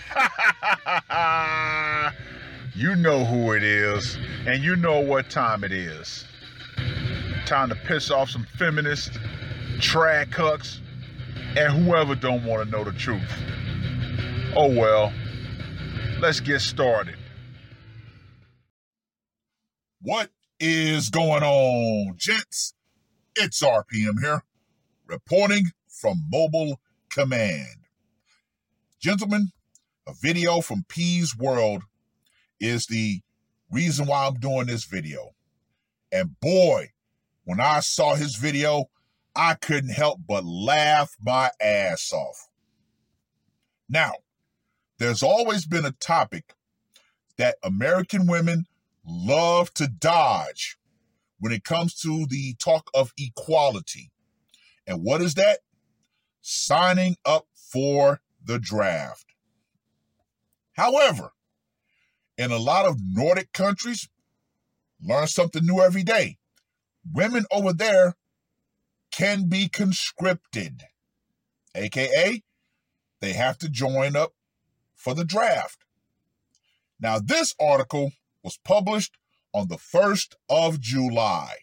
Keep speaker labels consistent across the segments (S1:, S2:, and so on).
S1: You know who it is, and you know what time it is. Time to piss off some feminists, trad cucks, and whoever don't want to know the truth. Oh well, let's get started.
S2: What is going on, gents? It's RPM here, reporting from Mobile Command. Gentlemen, a video from P's World is the reason why I'm doing this video. And boy, when I saw his video, I couldn't help but laugh my ass off. Now, there's always been a topic that American women love to dodge when it comes to the talk of equality. And what is that? Signing up for the draft. However, in a lot of Nordic countries, learn something new every day. Women over there can be conscripted, aka they have to join up for the draft. Now, this article was published on the 1st of July.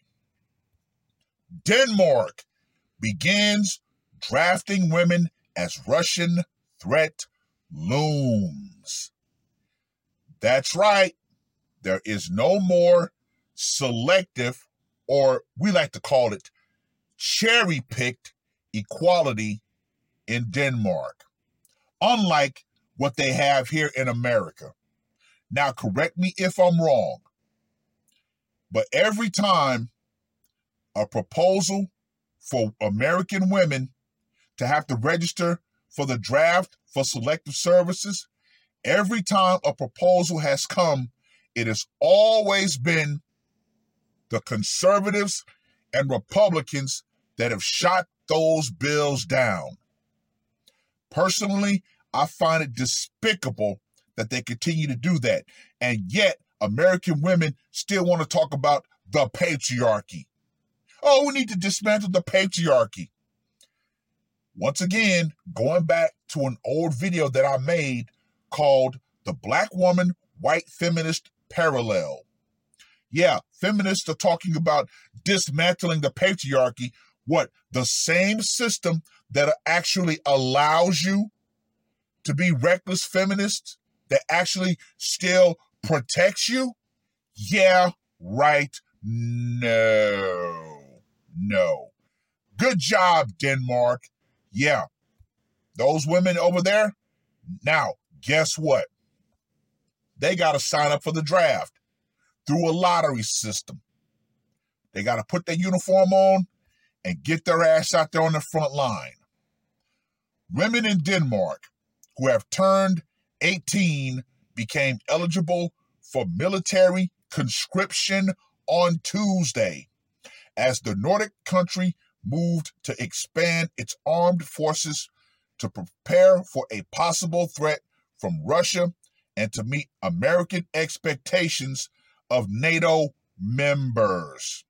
S2: Denmark begins drafting women as Russian threat looms. That's right. There is no more selective, or we like to call it cherry-picked equality in Denmark, unlike what they have here in America. Now, correct me if I'm wrong, but every time a proposal for American women to have to register for the draft for selective services, every time a proposal has come, it has always been the conservatives and Republicans that have shot those bills down. Personally, I find it despicable that they continue to do that. And yet, American women still want to talk about the patriarchy. Oh, we need to dismantle the patriarchy. Once again, going back to an old video that I made called The Black Woman White Feminist Parallel. Yeah, feminists are talking about dismantling the patriarchy. What? The same system that actually allows you to be reckless feminists, that actually still protects you? Yeah, right. No. Good job, Denmark. Yeah, those women over there, now, guess what? They got to sign up for the draft through a lottery system. They got to put their uniform on and get their ass out there on the front line. Women in Denmark who have turned 18 became eligible for military conscription on Tuesday as the Nordic country moved to expand its armed forces to prepare for a possible threat from Russia and to meet American expectations of NATO members.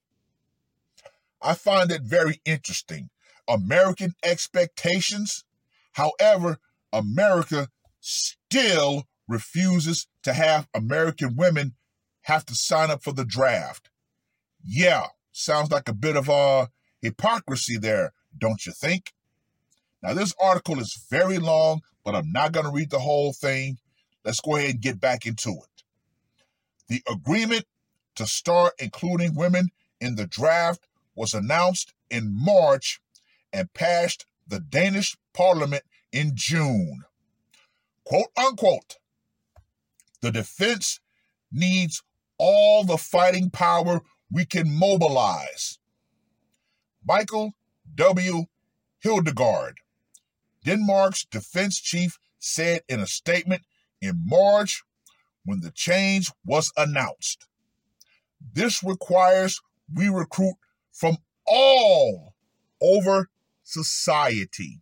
S2: I find it very interesting. American expectations. However, America still refuses to have American women have to sign up for the draft. Yeah, sounds like a bit of hypocrisy there, don't you think? Now, this article is very long, but I'm not going to read the whole thing. Let's go ahead and get back into it. The agreement to start including women in the draft was announced in March and passed the Danish parliament in June. Quote unquote, the defense needs all the fighting power we can mobilize. Michael W. Hildegard, Denmark's defense chief, said in a statement in March when the change was announced. This requires we recruit from all over society.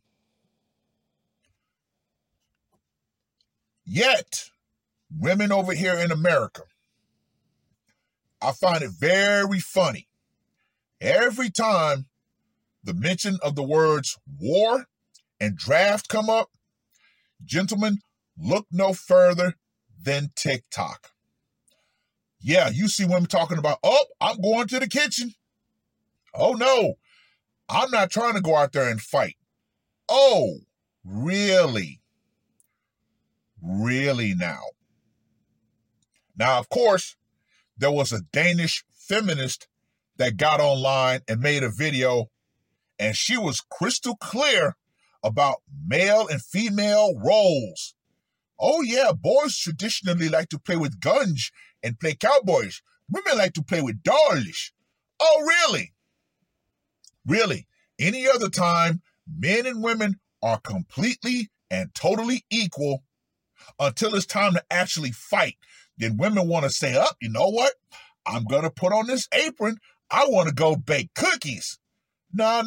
S2: Yet, women over here in America, I find it very funny. Every time the mention of the words war and draft come up, gentlemen, Look no further than TikTok. Yeah, you see women talking about, oh, I'm going to the kitchen. Oh, no, I'm not trying to go out there and fight. Oh, really? Really now? Now, of course, there was a Danish feminist that got online and made a video, and she was crystal clear about male and female roles. Oh, yeah, boys traditionally like to play with guns and play cowboys. Women like to play with dolls. Oh, really? Really? Any other time, men and women are completely and totally equal until it's time to actually fight. Then women want to say, oh, you know what? I'm going to put on this apron. I want to go bake cookies. No.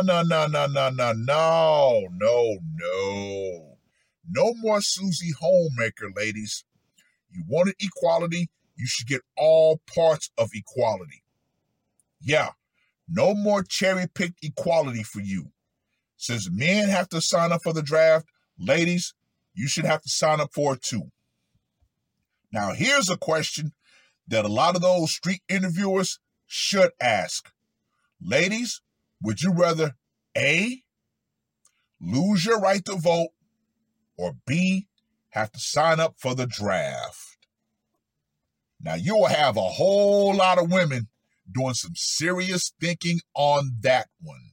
S2: No more Susie Homemaker, ladies. You wanted equality, you should get all parts of equality. Yeah, no more cherry-picked equality for you. Since men have to sign up for the draft, ladies, you should have to sign up for it too. Now, here's a question that a lot of those street interviewers should ask. Ladies, would you rather A, lose your right to vote, or B, have to sign up for the draft? Now, you will have a whole lot of women doing some serious thinking on that one.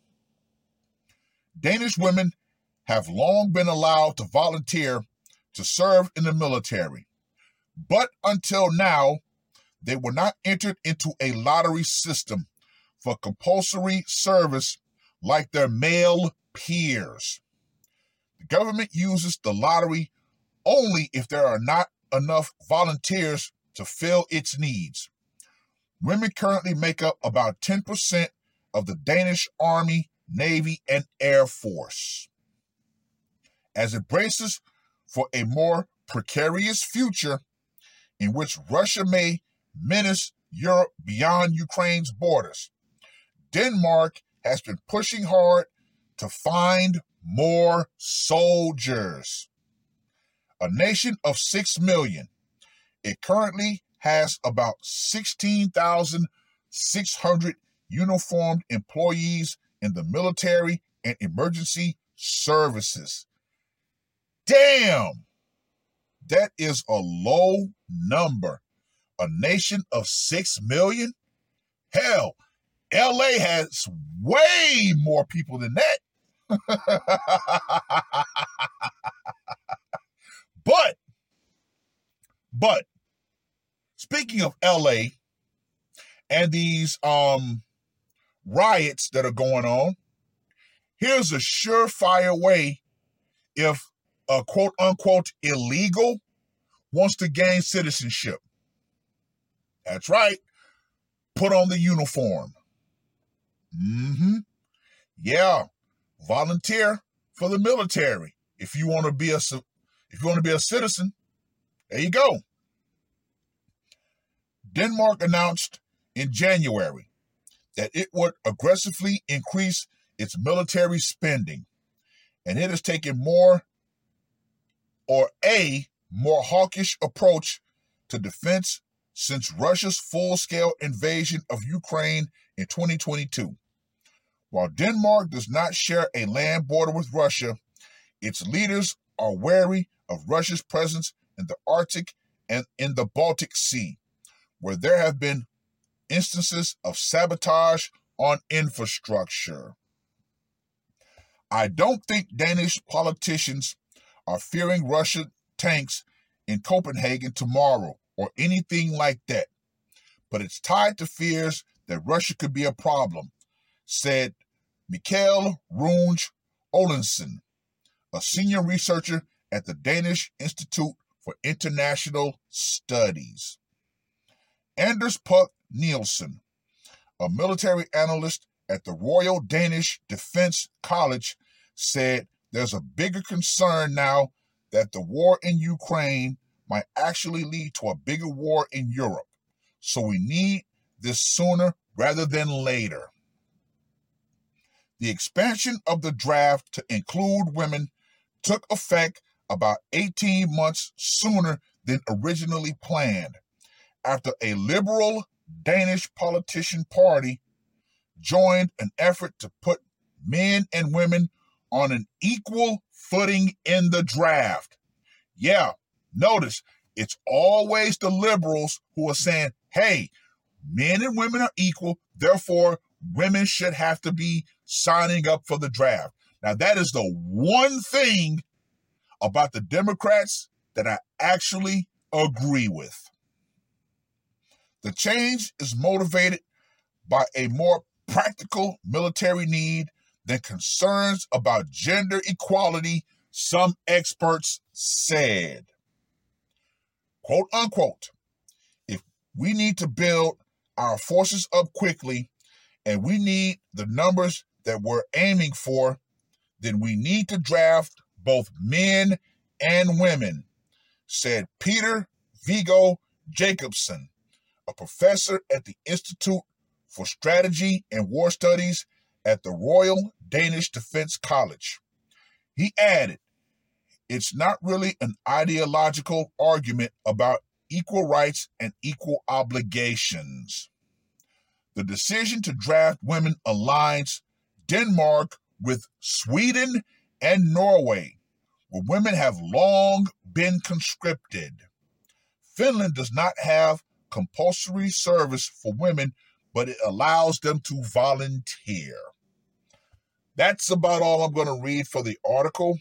S2: Danish women have long been allowed to volunteer to serve in the military, but until now, they were not entered into a lottery system for compulsory service like their male peers. The government uses the lottery only if there are not enough volunteers to fill its needs. Women currently make up about 10% of the Danish Army, Navy, and Air Force. As it braces for a more precarious future in which Russia may menace Europe beyond Ukraine's borders, Denmark has been pushing hard to find more soldiers. A nation of 6 million, it currently has about 16,600 uniformed employees in the military and emergency services. Damn! That is a low number. A nation of 6 million? Hell, LA has way more people than that. But speaking of LA and these riots that are going on, here's a surefire way if a quote unquote illegal wants to gain citizenship. That's right. Put on the uniform. Yeah. Volunteer for the military. If you want to be a citizen, there you go. Denmark announced in January that it would aggressively increase its military spending, and it has taken a more hawkish approach to defense since Russia's full-scale invasion of Ukraine in 2022. While Denmark does not share a land border with Russia, its leaders are wary of Russia's presence in the Arctic and in the Baltic Sea, where there have been instances of sabotage on infrastructure. I don't think Danish politicians are fearing Russian tanks in Copenhagen tomorrow or anything like that, but it's tied to fears that Russia could be a problem, said Michael Runge Olensen, a senior researcher at the Danish Institute for International Studies. Anders Puck Nielsen, a military analyst at the Royal Danish Defence College, said there's a bigger concern now that the war in Ukraine might actually lead to a bigger war in Europe. So we need this sooner rather than later. The expansion of the draft to include women took effect about 18 months sooner than originally planned, after a liberal Danish politician party joined an effort to put men and women on an equal footing in the draft. Yeah, notice, it's always the liberals who are saying, hey, men and women are equal, therefore women should have to be signing up for the draft. Now, that is the one thing about the Democrats that I actually agree with. The change is motivated by a more practical military need than concerns about gender equality, some experts said. Quote unquote, if we need to build our forces up quickly and we need the numbers that we're aiming for, then we need to draft both men and women, said Peter Viggo Jacobsen, a professor at the Institute for Strategy and War Studies at the Royal Danish Defence College. He added, it's not really an ideological argument about equal rights and equal obligations. The decision to draft women aligns Denmark with Sweden and Norway, where women have long been conscripted. Finland does not have compulsory service for women, but it allows them to volunteer. That's about all I'm going to read for the article.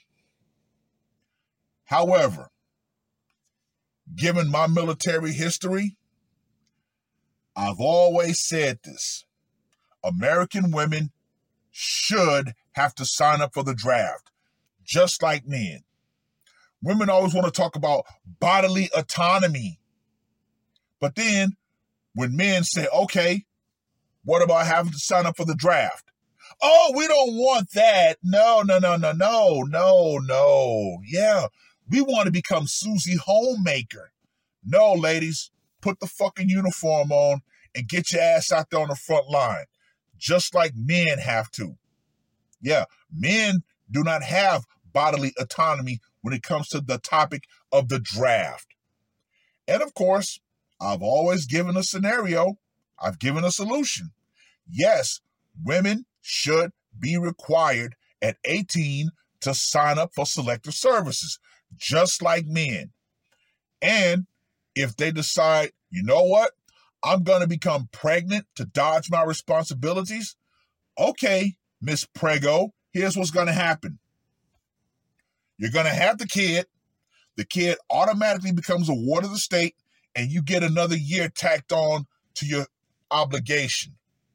S2: However, given my military history, I've always said this. American women should have to sign up for the draft, just like men. Women always want to talk about bodily autonomy. But then when men say, okay, what about having to sign up for the draft? Oh, we don't want that. No. Yeah, we want to become Susie Homemaker. No, ladies, put the fucking uniform on and get your ass out there on the front line, just like men have to. Yeah, men do not have bodily autonomy when it comes to the topic of the draft. And of course, I've always given a scenario. I've given a solution. Yes, women should be required at 18 to sign up for selective services, just like men. And if they decide, you know what, I'm going to become pregnant to dodge my responsibilities, okay, Miss Prego, here's what's going to happen. You're going to have the kid automatically becomes a ward of the state, and you get another year tacked on to your obligation.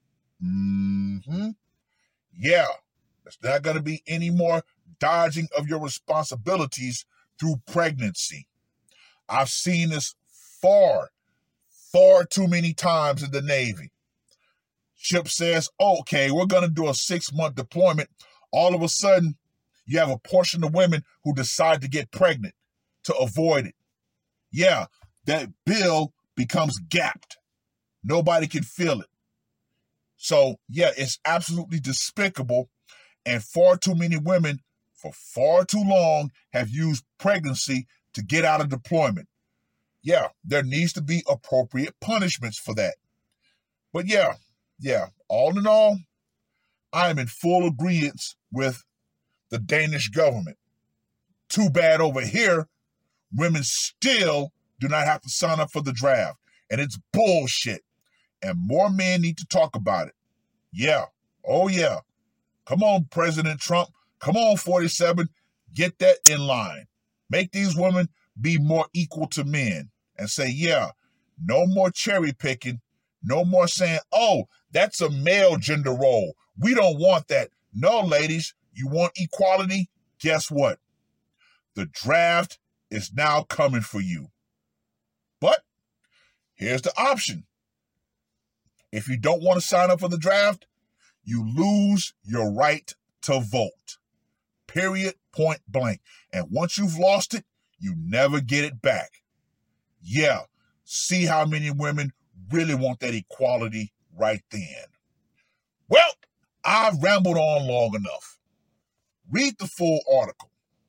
S2: Yeah, there's not going to be any more dodging of your responsibilities through pregnancy. I've seen this far too many times in the Navy. Ship says, okay, we're going to do a 6-month deployment. All of a sudden, you have a portion of women who decide to get pregnant to avoid it. Yeah, that bill becomes gapped. Nobody can feel it. So, yeah, it's absolutely despicable, and far too many women for far too long have used pregnancy to get out of deployment. Yeah, there needs to be appropriate punishments for that. But yeah, all in all, I am in full agreement with the Danish government. Too bad over here, women still do not have to sign up for the draft. And it's bullshit. And more men need to talk about it. Yeah. Oh, yeah. Come on, President Trump. Come on, 47. Get that in line. Make these women be more equal to men. And say, yeah, no more cherry picking. No more saying, oh, that's a male gender role. We don't want that. No, ladies, you want equality? Guess what? The draft is now coming for you. But here's the option. If you don't want to sign up for the draft, you lose your right to vote. Period, point blank. And once you've lost it, you never get it back. Yeah, see how many women really want that equality right then. Well, I've rambled on long enough. Read the full article.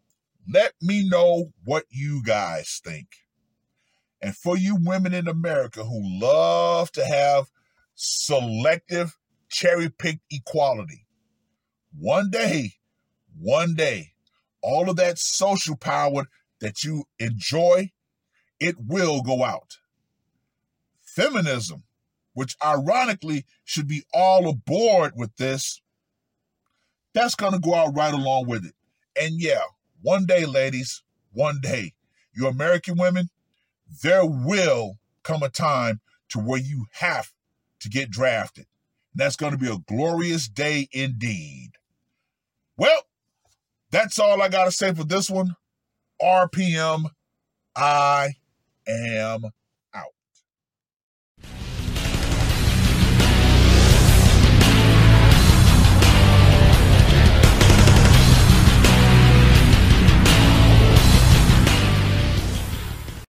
S2: Let me know what you guys think. And for you women in America who love to have selective, cherry-picked equality, one day, all of that social power that you enjoy, it will go out. Feminism, which ironically should be all aboard with this, that's going to go out right along with it. And yeah, one day, ladies, one day, you American women, there will come a time to where you have to get drafted. And that's going to be a glorious day indeed. Well, that's all I got to say for this one. RPM, I am